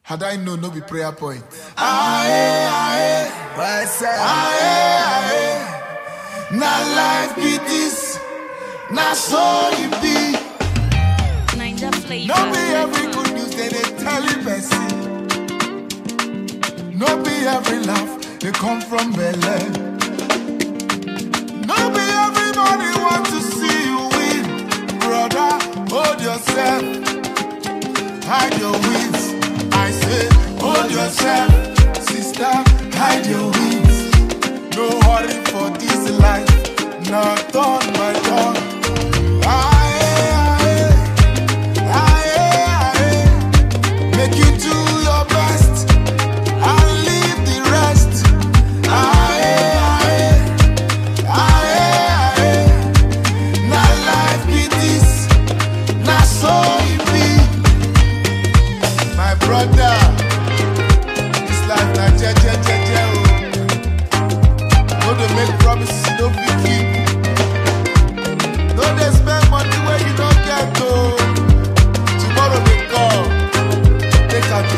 Had I known, no be prayer point. Aye, aye, what's up? Aye, aye. Now life be this, now so it be. No be every good news they tell you person. No be every laugh they come from Bel-Air. No be everybody want to see you win. Brother, hold yourself, hide your wins. I say, hold yourself, sister, hide your wins. No hurry for this life, not on my door. Make you do your best and leave the rest. Now life be this, now so it be. My brother, this life na je. No dey make promises you no fit keep. No dey spend money where you don't get to. Tomorrow dey come. Take am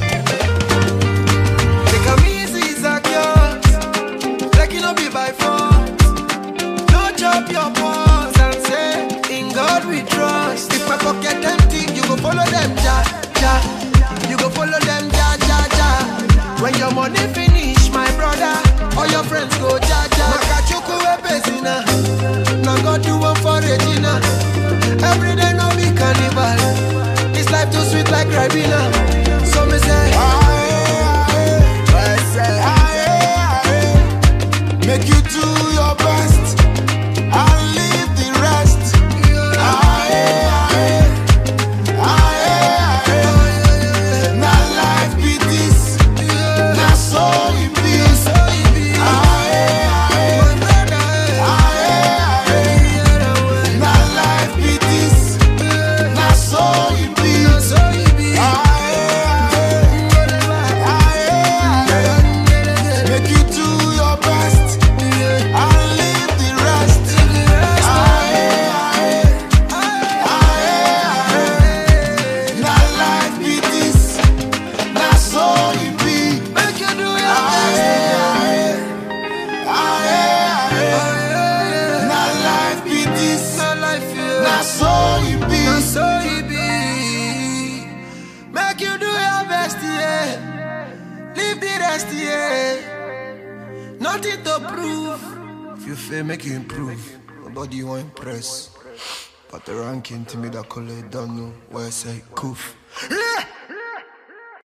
easy, Zacchaeus. Like you no be by force. No chop your pause and say, in God we trust. If my pocket empty, you go follow them, ja. You go follow them, ja. When your money finish, my brother, all your friends go, ja. Makachuku epesina, now God do one for Regina. Every day no be carnival. This life too sweet like Ribena. So me say, make you do your best and leave the rest. Now life be this, now so it be. Now life be this, now so it be. Make you do your best and leave the rest. Now life be this, now so it be. Make you do your best. Now life be this, now so it be. Make you do your best, yeah. Leave the rest, yeah. Nothing to prove. If you fail, make you improve. Nobody you want impress. But the ranking to me that call it don't know where I say coof.